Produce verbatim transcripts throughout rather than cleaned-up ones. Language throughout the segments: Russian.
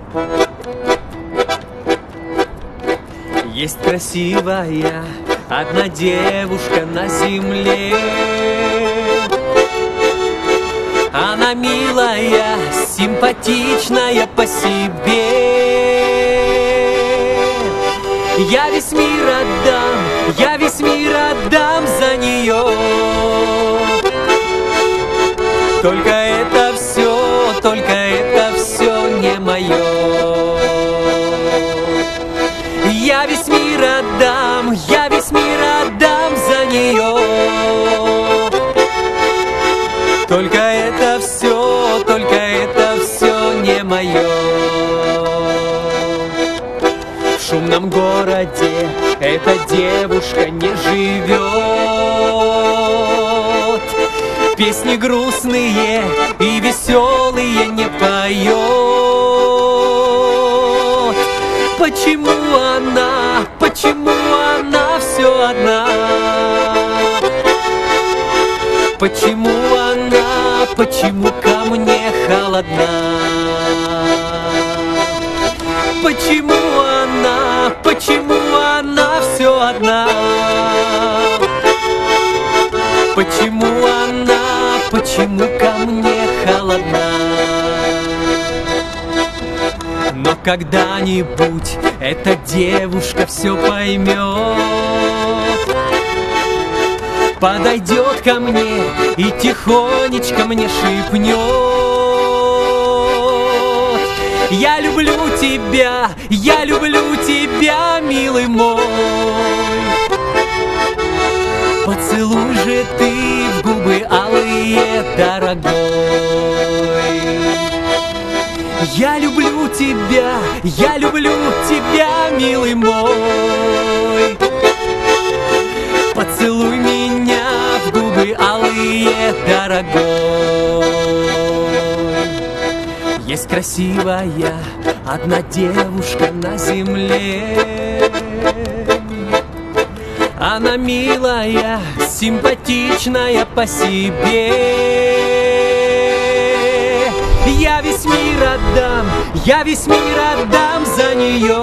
Есть красивая одна девушка на земле. Она милая, симпатичная по себе. Я весь мир отдам, я весь мир отдам за нее. Только это все, только это все не мое. Я весь мир отдам, я весь мир отдам за нее. Только это все, только это все не мое. В шумном городе эта девушка не живет. Песни грустные и веселые не поет. Почему она, почему она все одна? Почему она, почему ко мне холодна? Почему она, почему она все одна? Почему она, почему ко мне холодна? Но когда-нибудь эта девушка все поймет, подойдет ко мне и тихонечко мне шепнет: я люблю тебя, я люблю тебя, милый мой. Поцелуй же ты в губы алые, дорогой. Я люблю тебя, я люблю тебя, милый мой. Поцелуй меня в губы алые, дорогой. Есть красивая одна девушка на земле. Она милая, симпатичная по себе. Я весь мир отдам, я весь мир отдам за нее.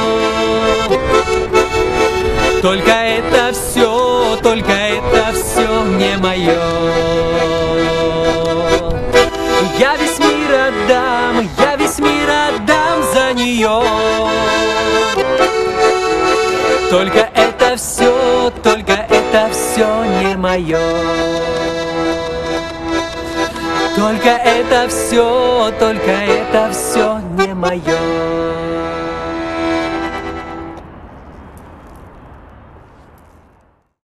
Только это все, только это все не мое. Я весь мир отдам, я весь мир отдам за нее. Только это все, только это все не мое. Только это все, только это все не мое.